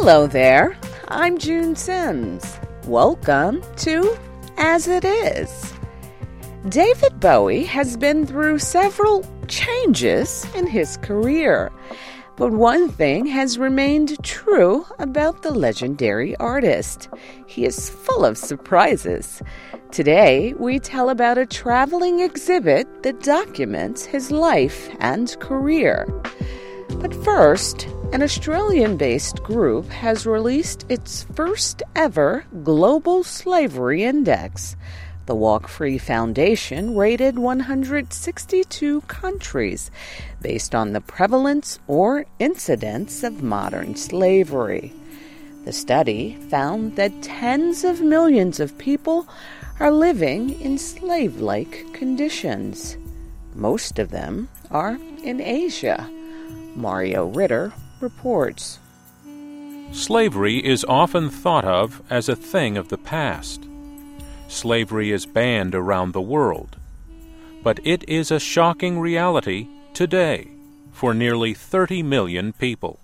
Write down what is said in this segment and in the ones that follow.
Hello there, I'm June Sims. Welcome to As It Is. David Bowie has been through several changes in his career, but one thing has remained true about the legendary artist. He is full of surprises. Today, we tell about a traveling exhibit that documents his life and career. But first, an Australian-based group has released its first ever Global Slavery Index. The Walk Free Foundation rated 162 countries based on the prevalence or incidence of modern slavery. The study found that tens of millions of people are living in slave-like conditions. Most of them are in Asia. Mario Ritter reports. Slavery is often thought of as a thing of the past. Slavery is banned around the world. But it is a shocking reality today for nearly 30 million people.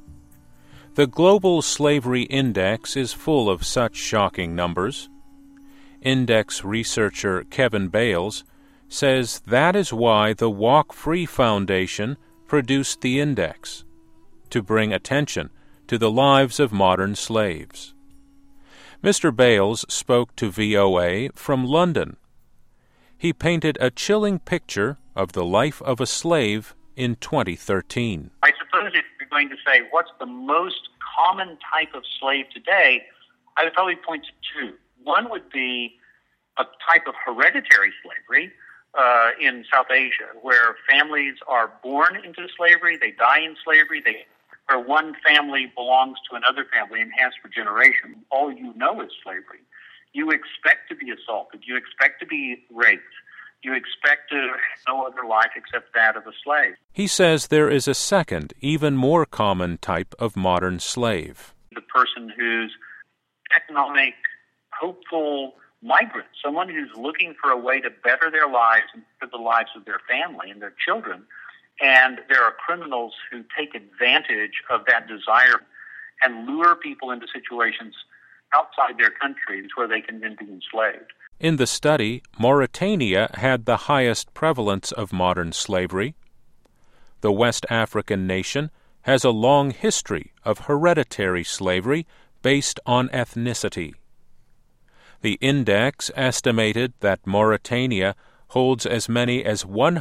The Global Slavery Index is full of such shocking numbers. Index researcher Kevin Bales says that is why the Walk Free Foundation produced the index, to bring attention to the lives of modern slaves. Mr. Bales spoke to VOA from London. He painted a chilling picture of the life of a slave in 2013. I suppose if you're going to say what's the most common type of slave today, I would probably point to two. One would be a type of hereditary slavery in South Asia, where families are born into slavery, they die in slavery, where one family belongs to another family and has for generations. All you know is slavery. You expect to be assaulted. You expect to be raped. You expect to have no other life except that of a slave. He says there is a second, even more common type of modern slave. The person who's economic, hopeful migrant, someone who's looking for a way to better their lives and for the lives of their family and their children. And there are criminals who take advantage of that desire and lure people into situations outside their countries where they can then be enslaved. In the study, Mauritania had the highest prevalence of modern slavery. The West African nation has a long history of hereditary slavery based on ethnicity. The index estimated that Mauritania holds as many as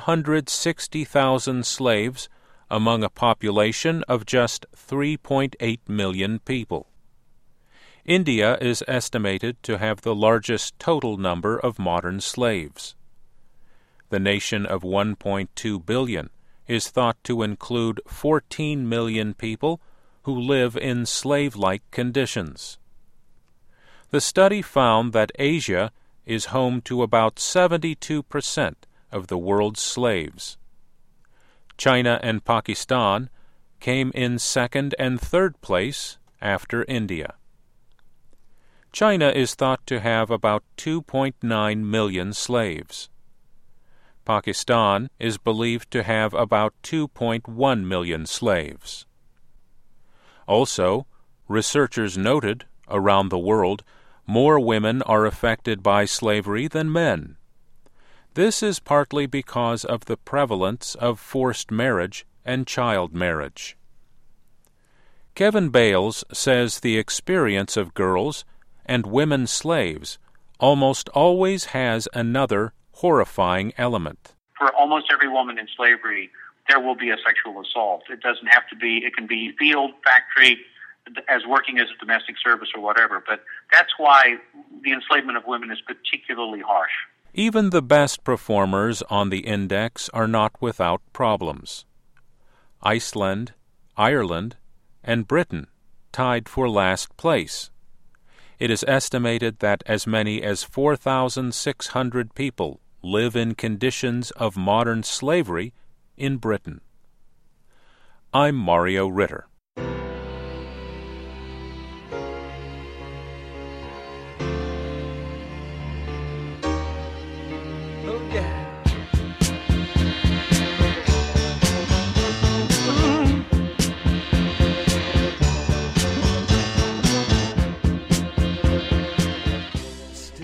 160,000 slaves among a population of just 3.8 million people. India is estimated to have the largest total number of modern slaves. The nation of 1.2 billion is thought to include 14 million people who live in slave-like conditions. The study found that Asia is home to about 72% of the world's slaves. China and Pakistan came in second and third place after India. China is thought to have about 2.9 million slaves. Pakistan is believed to have about 2.1 million slaves. Also, researchers noted, around the world, more women are affected by slavery than men. This is partly because of the prevalence of forced marriage and child marriage. Kevin Bales says the experience of girls and women slaves almost always has another horrifying element. For almost every woman in slavery, there will be a sexual assault. It doesn't have to be, it can be field, factory, as working as a domestic service or whatever, but that's why the enslavement of women is particularly harsh. Even the best performers on the index are not without problems. Iceland, Ireland, and Britain tied for last place. It is estimated that as many as 4,600 people live in conditions of modern slavery in Britain. I'm Mario Ritter.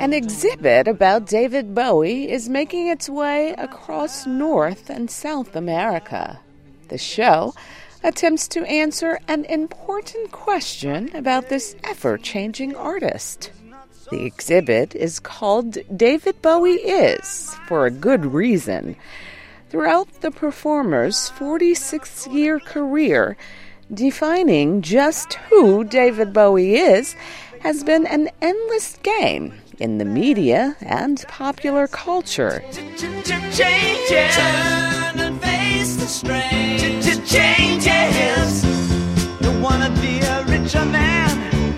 An exhibit about David Bowie is making its way across North and South America. The show attempts to answer an important question about this ever-changing artist. The exhibit is called David Bowie Is, for a good reason. Throughout the performer's 46-year career, defining just who David Bowie is has been an endless game in the media and popular culture. Changes. Turn and face the strain. Changes. Don't wanna be a richer man.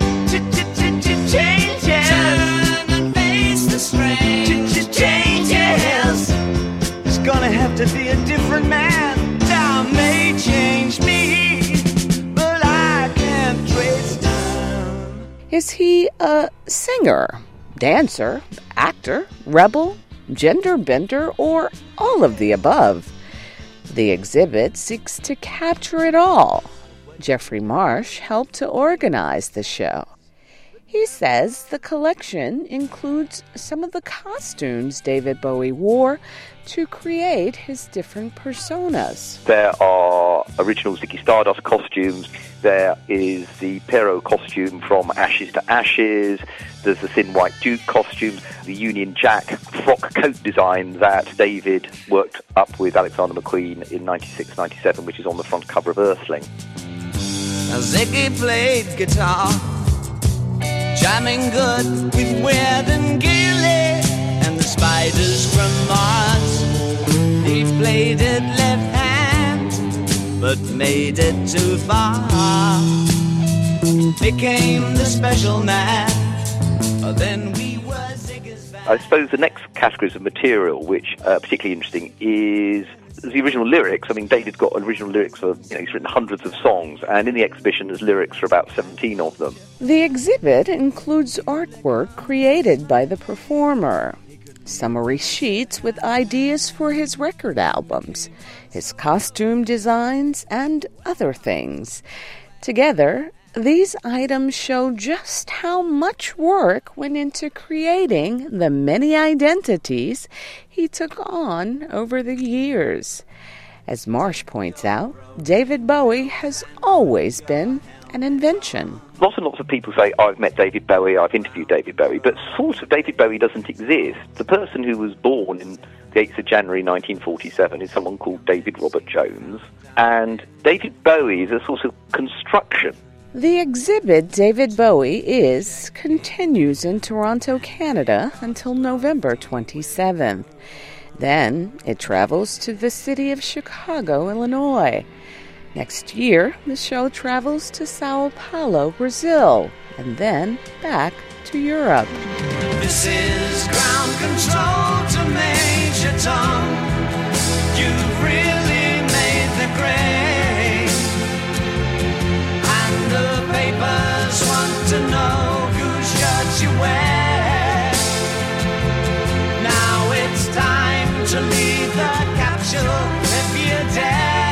Changes. Turn and face the strain. Changes. It's gonna have to be a different man. Time may change me, but I can't trace time. Is he a singer, dancer, actor, rebel, gender bender, or all of the above? The exhibit seeks to capture it all. Jeffrey Marsh helped to organize the show. He says the collection includes some of the costumes David Bowie wore to create his different personas. There are original Ziggy Stardust costumes. There is the Perrault costume from Ashes to Ashes. There's the Thin White Duke costumes, the Union Jack frock coat design that David worked up with Alexander McQueen in 96-97, which is on the front cover of Earthling. Now Ziggy played guitar, jamming good with Weird and Gilly and the Spiders from Mars. He played it left hand, but made it too far. Became the special man. Then we were Ziggy's band. I suppose the next categories of material, which are particularly interesting, is the original lyrics. I mean, David got original lyrics for, he's written hundreds of songs, and in the exhibition there's lyrics for about 17 of them. The exhibit includes artwork created by the performer, summary sheets with ideas for his record albums, his costume designs, and other things. Together, these items show just how much work went into creating the many identities he took on over the years. As Marsh points out, David Bowie has always been an invention. Lots and lots of people say, I've met David Bowie, I've interviewed David Bowie, but sort of David Bowie doesn't exist. The person who was born in the 8th of January 1947 is someone called David Robert Jones, and David Bowie is a sort of construction. The exhibit David Bowie Is continues in Toronto, Canada until November 27th. Then it travels to the city of Chicago, Illinois. Next year, the show travels to Sao Paulo, Brazil, and then back to Europe. This is ground control to Major Tom. You've really made the grade. And the papers want to know whose shirt you wear. Now it's time to leave the capsule if you dare.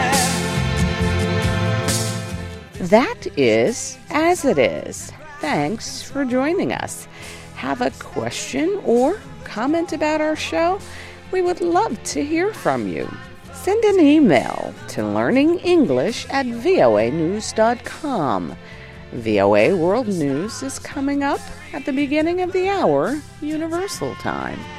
That is As It Is. Thanks for joining us. Have a question or comment about our show? We would love to hear from you. Send an email to learningenglish@voanews.com. VOA World News is coming up at the beginning of the hour, Universal Time.